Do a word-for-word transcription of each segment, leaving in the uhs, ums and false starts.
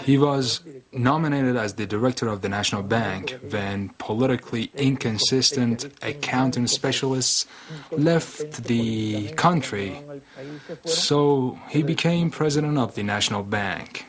He was nominated as the director of the National Bank when politically inconsistent accounting specialists left the country, so he became president of the National Bank.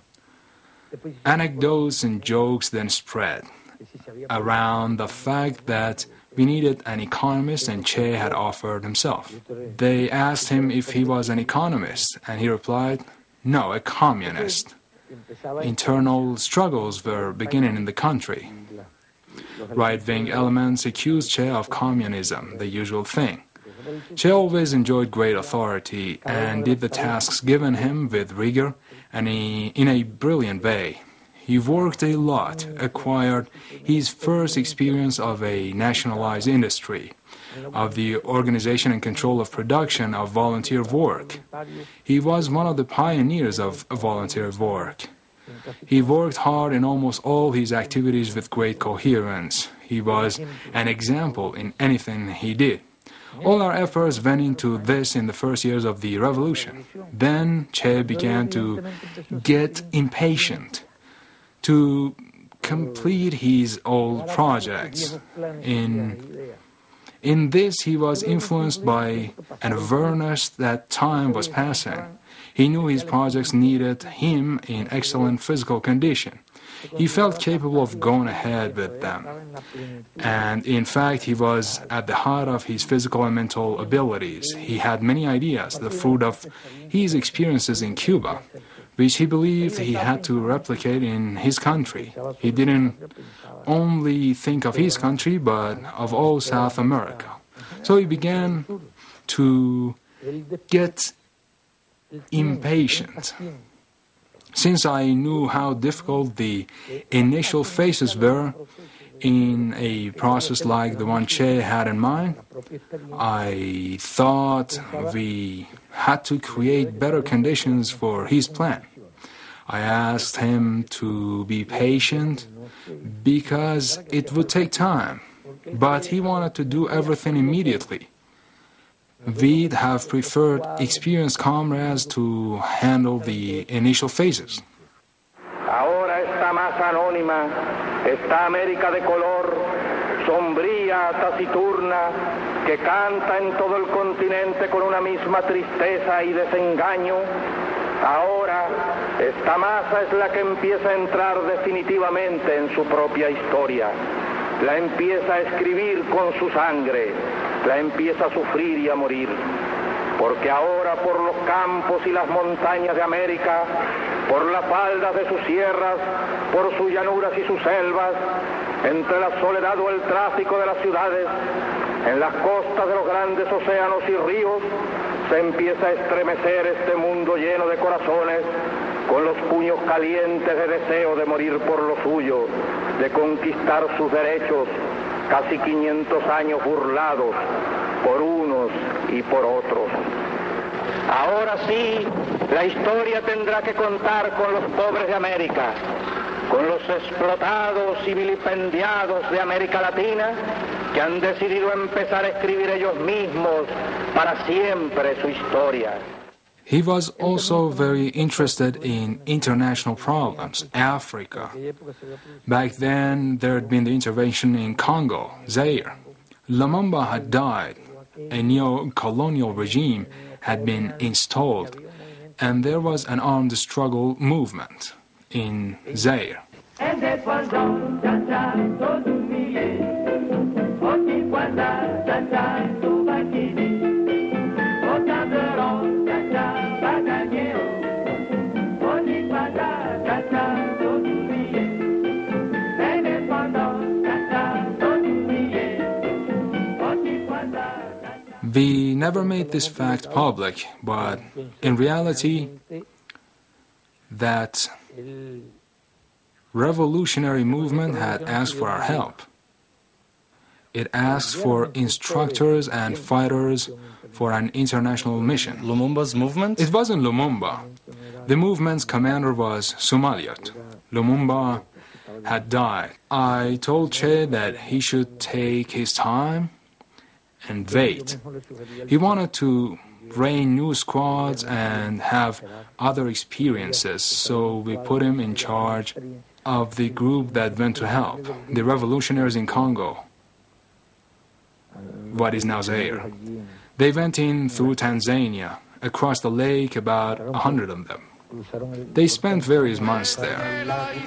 Anecdotes and jokes then spread around the fact that we needed an economist, and Che had offered himself. They asked him if he was an economist, and he replied, "No, a communist." Internal struggles were beginning in the country. Right-wing elements accused Che of communism, the usual thing. Che always enjoyed great authority and did the tasks given him with rigor and in a brilliant way. He worked a lot, acquired his first experience of a nationalized industry, of the organization and control of production of volunteer work. He was one of the pioneers of volunteer work. He worked hard in almost all his activities with great coherence. He was an example in anything he did. All our efforts went into this in the first years of the revolution. Then Che began to get impatient to complete his old projects. In, in this, he was influenced by an awareness that time was passing. He knew his projects needed him in excellent physical condition. He felt capable of going ahead with them. And in fact, he was at the height of his physical and mental abilities. He had many ideas, the fruit of his experiences in Cuba, which he believed he had to replicate in his country. He didn't only think of his country, but of all South America. So he began to get impatient. Since I knew how difficult the initial phases were in a process like the one Che had in mind, I thought we had to create better conditions for his plan. I asked him to be patient because it would take time, but he wanted to do everything immediately. We'd have preferred experienced comrades to handle the initial phases. Ahora está más anónima, está América de color, sombría, taciturna, que canta en todo el continente con una misma tristeza y desengaño. Ahora, esta masa es la que empieza a entrar definitivamente en su propia historia. La empieza a escribir con su sangre, la empieza a sufrir y a morir. Porque ahora por los campos y las montañas de América, por las faldas de sus sierras, por sus llanuras y sus selvas, entre la soledad o el tráfico de las ciudades, en las costas de los grandes océanos y ríos, se empieza a estremecer este mundo lleno de corazones, con los puños calientes de deseo de morir por lo suyo, de conquistar sus derechos, casi quinientos años burlados por unos y por otros. Ahora sí, la historia tendrá que contar con los pobres de América, con los explotados y vilipendiados de América Latina, que han decidido empezar a escribir ellos mismos para siempre su historia. He was also very interested in international problems, Africa. Back then, there had been the intervention in Congo, Zaire. Lumumba had died, a neo-colonial regime had been installed, and there was an armed struggle movement in Zaire. We never made this fact public, but in reality, that revolutionary movement had asked for our help. It asked for instructors and fighters for an international mission. Lumumba's movement? It wasn't Lumumba. The movement's commander was Soumaliot. Lumumba had died. I told Che that he should take his time and wait. He wanted to train new squads and have other experiences, so we put him in charge of the group that went to help, the revolutionaries in Congo, what is now Zaire. They went in through Tanzania, across the lake, about a hundred of them. They spent various months there.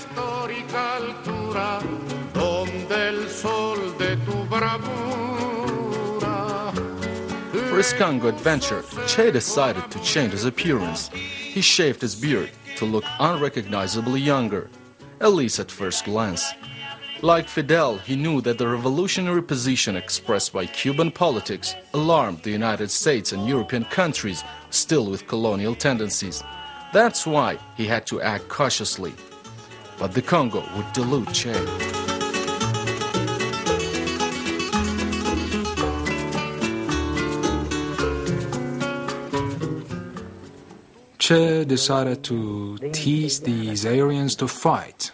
For his Congo adventure, Che decided to change his appearance. He shaved his beard to look unrecognizably younger, at least at first glance. Like Fidel, he knew that the revolutionary position expressed by Cuban politics alarmed the United States and European countries still with colonial tendencies. That's why he had to act cautiously. But the Congo would delude Che. Che decided to teach the Zairians to fight.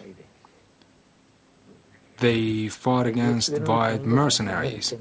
They fought against white mercenaries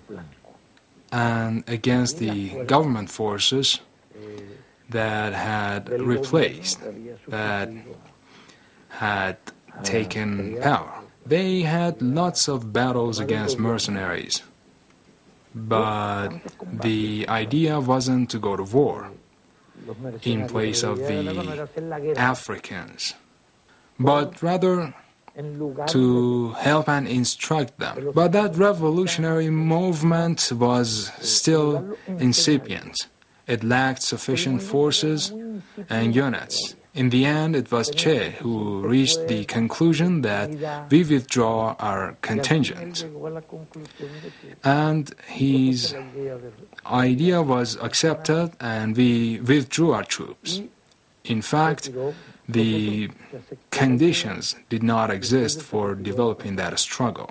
and against the government forces that had replaced, that had taken power. They had lots of battles against mercenaries, but the idea wasn't to go to war in place of the Africans, but rather to help and instruct them. But that revolutionary movement was still incipient. It lacked sufficient forces and units. In the end, it was Che who reached the conclusion that we withdraw our contingent. And his idea was accepted, and we withdrew our troops. In fact, the conditions did not exist for developing that struggle.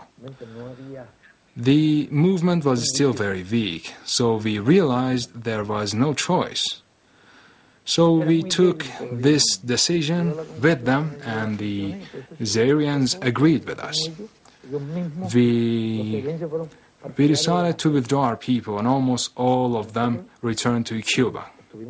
The movement was still very weak, so we realized there was no choice. So we took this decision with them, and the Zairians agreed with us. We, we decided to withdraw our people, and almost all of them returned to Cuba.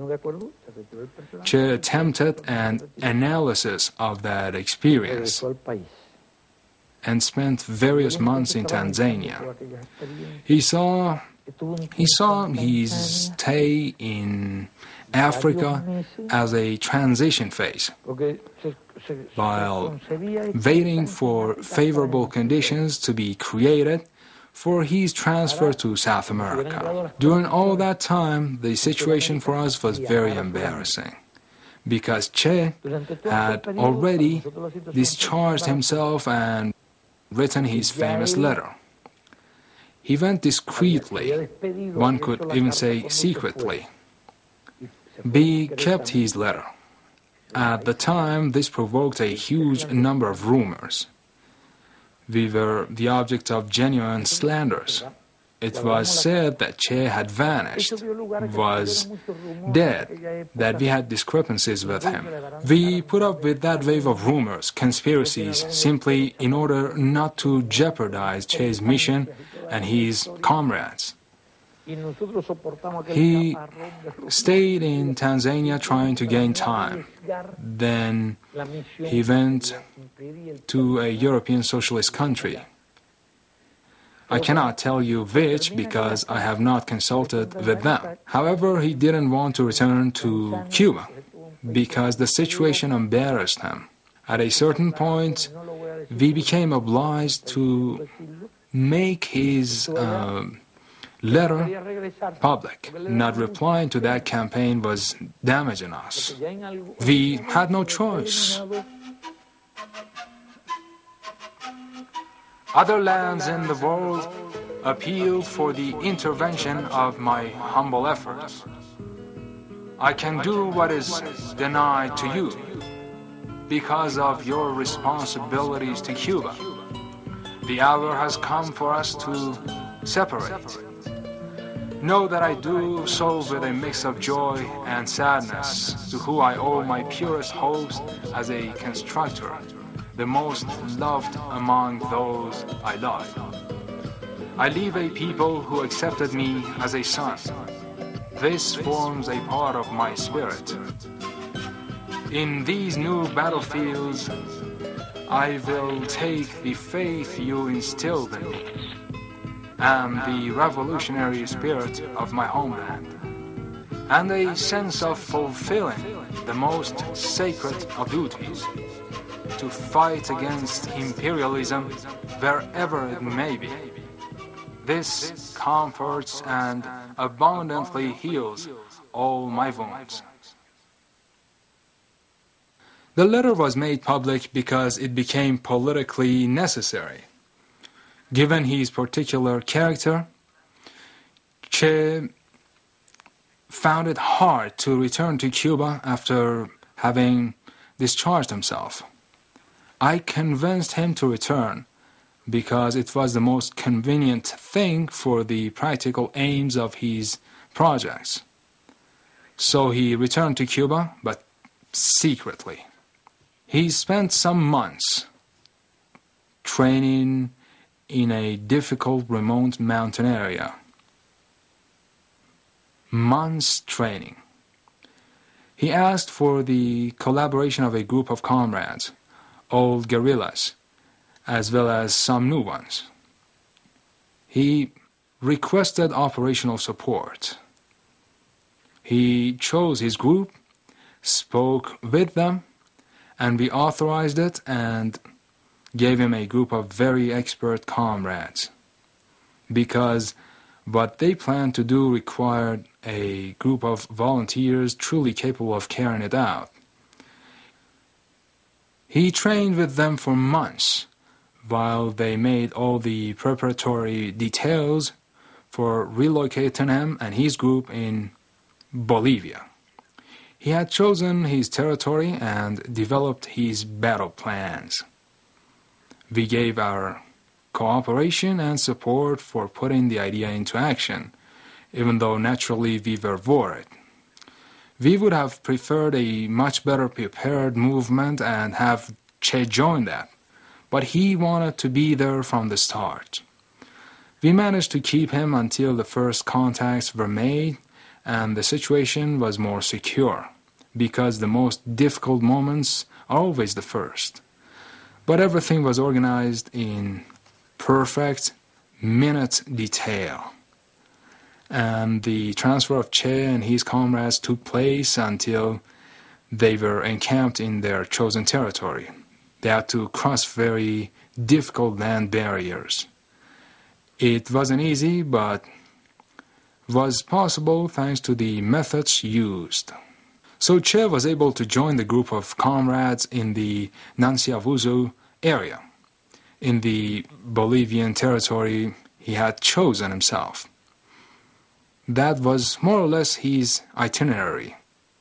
Che attempted an analysis of that experience and spent various months in Tanzania. He saw, he saw his stay in Africa as a transition phase, while waiting for favorable conditions to be created for his transfer to South America. During all that time, the situation for us was very embarrassing, because Che had already discharged himself and written his famous letter. He went discreetly, one could even say secretly. We kept his letter. At the time, this provoked a huge number of rumors. We were the object of genuine slanders. It was said that Che had vanished, was dead, that we had discrepancies with him. We put up with that wave of rumors, conspiracies, simply in order not to jeopardize Che's mission and his comrades. He stayed in Tanzania trying to gain time. Then he went to a European socialist country. I cannot tell you which because I have not consulted with them. However, he didn't want to return to Cuba because the situation embarrassed him. At a certain point, we became obliged to make his uh, letter public. Not replying to that campaign was damaging us. We had no choice. Other lands in the world appealed for the intervention of my humble efforts. I can do what is denied to you because of your responsibilities to Cuba. The hour has come for us to separate. Know that I do so with a mix of joy and sadness, to who I owe my purest hopes as a constructor, the most loved among those I love. I leave a people who accepted me as a son. This forms a part of my spirit. In these new battlefields, I will take the faith you instilled in me and the revolutionary spirit of my homeland, and a sense of fulfilling the most sacred of duties, to fight against imperialism wherever it may be. This comforts and abundantly heals all my wounds. The letter was made public because it became politically necessary. Given his particular character, Che found it hard to return to Cuba after having discharged himself. I convinced him to return because it was the most convenient thing for the practical aims of his projects. So he returned to Cuba, but secretly. He spent some months training in a difficult remote mountain area. Months training. He asked for the collaboration of a group of comrades, old guerrillas, as well as some new ones. He requested operational support. He chose his group, spoke with them, and we authorized it and gave him a group of very expert comrades, because what they planned to do required a group of volunteers truly capable of carrying it out. He trained with them for months while they made all the preparatory details for relocating him and his group in Bolivia. He had chosen his territory and developed his battle plans. We gave our cooperation and support for putting the idea into action, even though naturally we were worried. We would have preferred a much better prepared movement and have Che join that, but he wanted to be there from the start. We managed to keep him until the first contacts were made and the situation was more secure, because the most difficult moments are always the first. But everything was organized in perfect minute detail, and the transfer of Che and his comrades took place until they were encamped in their chosen territory. They had to cross very difficult land barriers. It wasn't easy, but was possible thanks to the methods used. So Che was able to join the group of comrades in the Nanciavuzo area, in the Bolivian territory he had chosen himself. That was more or less his itinerary.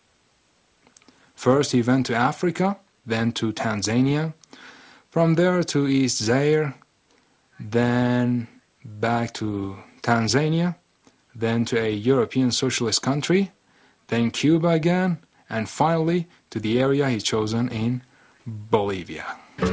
First he went to Africa, then to Tanzania, from there to East Zaire, then back to Tanzania, then to a European socialist country, then Cuba again, and finally to the area he chosen in Bolivia.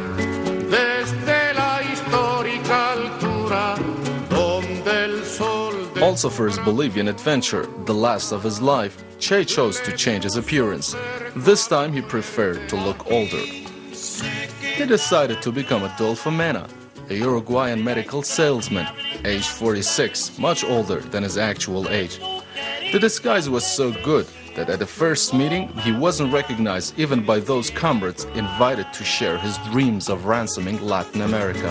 Also for his Bolivian adventure, the last of his life, Che chose to change his appearance. This time he preferred to look older. He decided to become Adolfo Mena, a Uruguayan medical salesman, aged forty-six, much older than his actual age. The disguise was so good that at the first meeting he wasn't recognized even by those comrades invited to share his dreams of ransoming Latin America.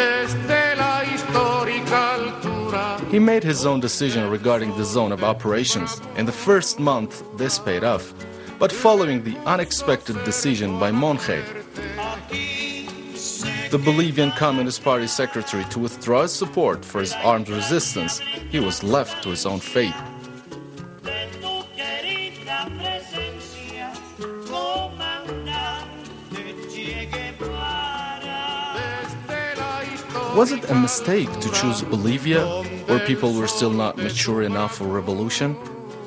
He made his own decision regarding the zone of operations. In the first month this paid off, but following the unexpected decision by Monge, the Bolivian Communist Party secretary, to withdraw his support for his armed resistance, he was left to his own fate. Was it a mistake to choose Bolivia, or people were still not mature enough for revolution?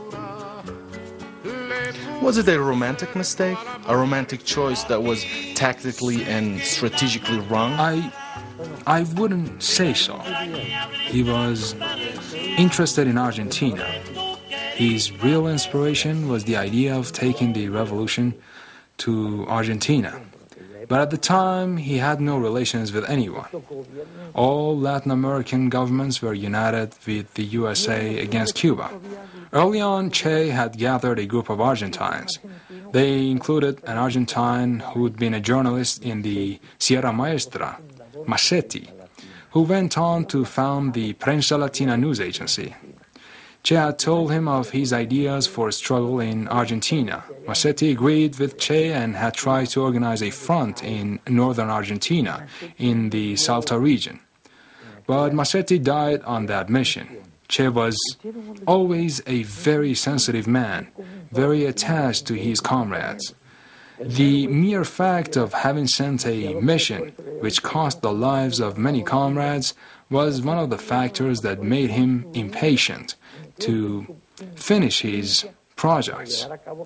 Was it a romantic mistake? A romantic choice that was tactically and strategically wrong? I, I wouldn't say so. He was interested in Argentina. His real inspiration was the idea of taking the revolution to Argentina. But at the time, he had no relations with anyone. All Latin American governments were united with the U S A against Cuba. Early on, Che had gathered a group of Argentines. They included an Argentine who'd been a journalist in the Sierra Maestra, Massetti, who went on to found the Prensa Latina news agency. Che had told him of his ideas for a struggle in Argentina. Massetti agreed with Che and had tried to organize a front in northern Argentina, in the Salta region. But Massetti died on that mission. Che was always a very sensitive man, very attached to his comrades. The mere fact of having sent a mission which cost the lives of many comrades was one of the factors that made him impatient to finish his projects.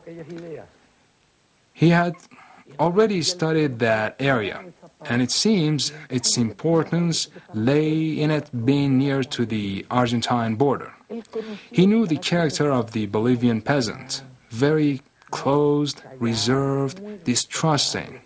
He had already studied that area, and it seems its importance lay in it being near to the Argentine border. He knew the character of the Bolivian peasant, very closed, reserved, distrusting.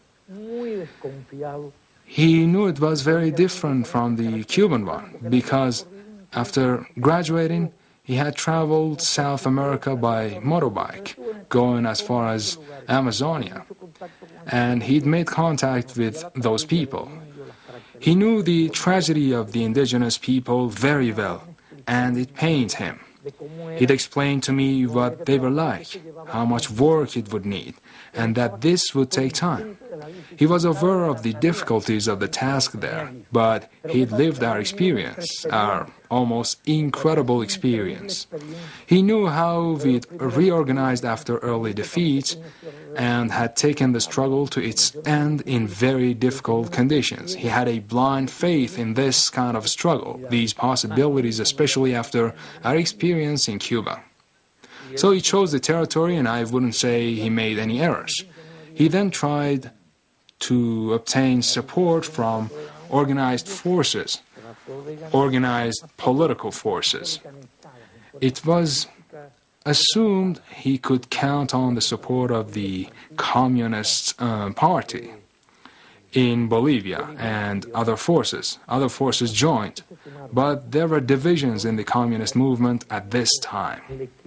He knew it was very different from the Cuban one, because after graduating, he had traveled South America by motorbike, going as far as Amazonia, and he'd made contact with those people. He knew the tragedy of the indigenous people very well, and it pained him. He'd explained to me what they were like, how much work it would need, and that this would take time. He was aware of the difficulties of the task there, but he'd lived our experience, our almost incredible experience. He knew how we'd reorganized after early defeats and had taken the struggle to its end in very difficult conditions. He had a blind faith in this kind of struggle, these possibilities, especially after our experience in Cuba. So he chose the territory, and I wouldn't say he made any errors. He then tried to obtain support from organized forces, organized political forces. It was assumed he could count on the support of the Communist uh, Party in Bolivia and other forces. Other forces joined, but there were divisions in the communist movement at this time.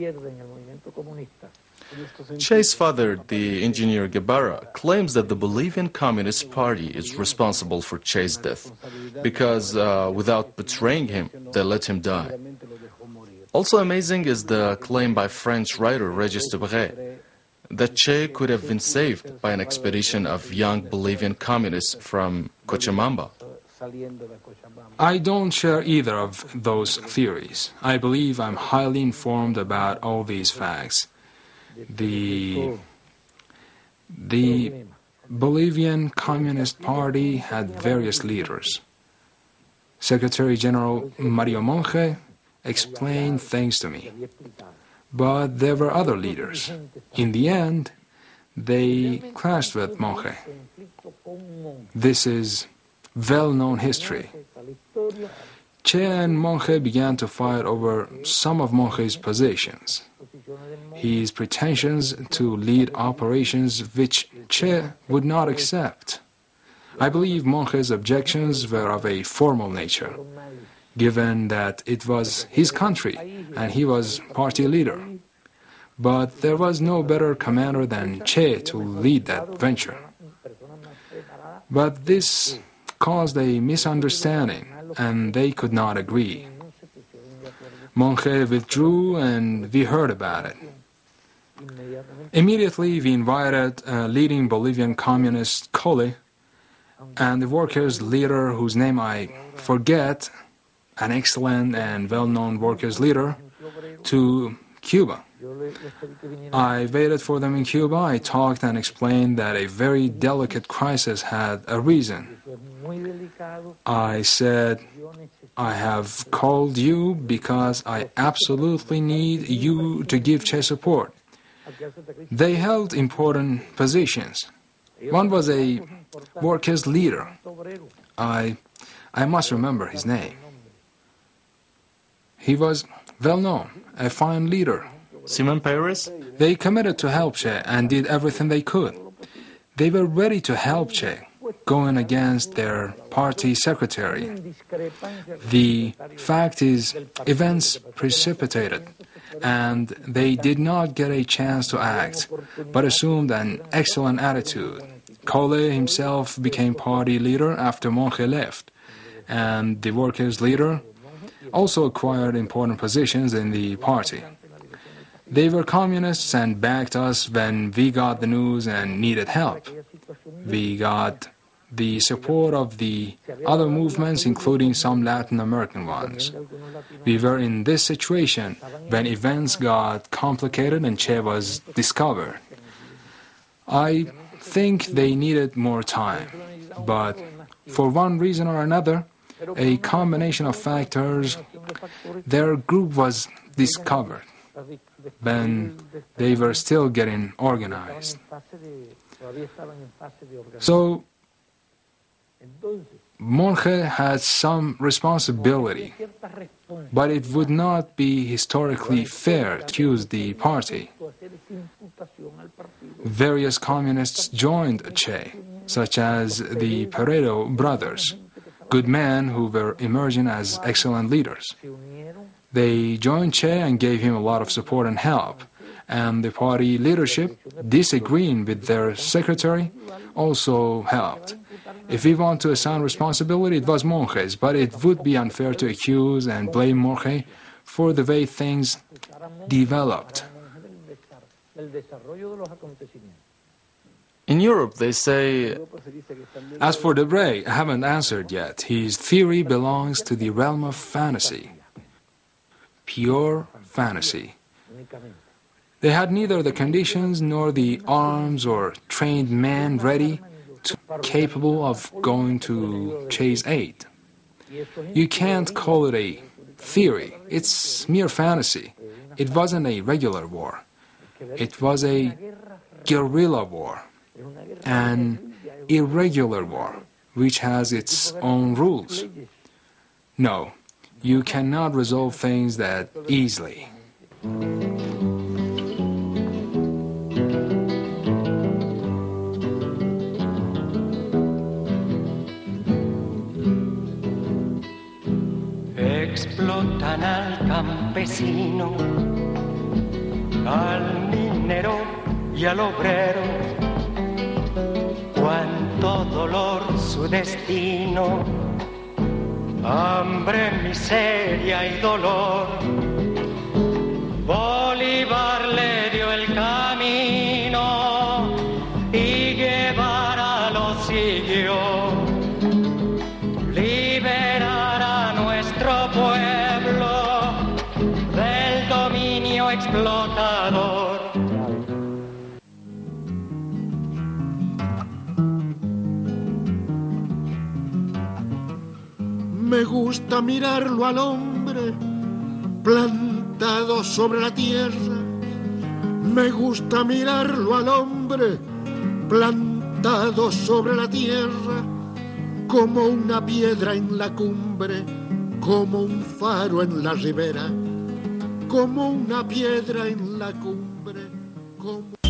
Che's father, the engineer Guevara, claims that the Bolivian Communist Party is responsible for Che's death, because uh, without betraying him, they let him die. Also amazing is the claim by French writer Regis Debray that Che could have been saved by an expedition of young Bolivian communists from Cochabamba. I don't share either of those theories. I believe I'm highly informed about all these facts. The, the Bolivian Communist Party had various leaders. Secretary General Mario Monge explained things to me. But there were other leaders. In the end, they clashed with Monge. This is well-known history. Che and Monge began to fight over some of Monge's positions. His pretensions to lead operations which Che would not accept. I believe Monge's objections were of a formal nature, given that it was his country and he was party leader. But there was no better commander than Che to lead that venture. But this caused a misunderstanding, and they could not agree. Monge withdrew, and we heard about it. Immediately, we invited a leading Bolivian communist, Colli, and the workers' leader, whose name I forget, an excellent and well-known workers' leader, to Cuba. I waited for them in Cuba. I talked and explained that a very delicate crisis had arisen. I said, I have called you because I absolutely need you to give Che support. They held important positions. One was a workers' leader. I, I must remember his name. He was well known, a fine leader, Simon Peres? They committed to help Che and did everything they could. They were ready to help Che, going against their party secretary. The fact is, events precipitated, and they did not get a chance to act, but assumed an excellent attitude. Cole himself became party leader after Monge left, and the workers' leader also acquired important positions in the party. They were communists and backed us when we got the news and needed help. We got the support of the other movements, including some Latin American ones. We were in this situation when events got complicated and Che was discovered. I think they needed more time, but for one reason or another, a combination of factors, their group was discovered when they were still getting organized. So, Monge had some responsibility, but it would not be historically fair to accuse the party. Various communists joined Che, such as the Pareto brothers, good men who were emerging as excellent leaders. They joined Che and gave him a lot of support and help, and the party leadership, disagreeing with their secretary, also helped. If we want to assign responsibility, it was Monge's, but it would be unfair to accuse and blame Monge for the way things developed. In Europe, they say... As for Debray, I haven't answered yet. His theory belongs to the realm of fantasy. Pure fantasy. They had neither the conditions nor the arms or trained men ready to capable of going to Che's aid. You can't call it a theory. It's mere fantasy. It wasn't a regular war. It was a guerrilla war, an irregular war, which has its own rules. No, you cannot resolve things that easily. Explotan al campesino, al minero y al obrero. Cuánto dolor su destino, hambre, miseria y dolor. Bolívar le dio el camino y Guevara lo siguió. Liberar a nuestro pueblo del dominio explotador. Me gusta mirarlo al hombre plantado sobre la tierra. Me gusta mirarlo al hombre plantado sobre la tierra, como una piedra en la cumbre, como un faro en la ribera, como una piedra en la cumbre, como...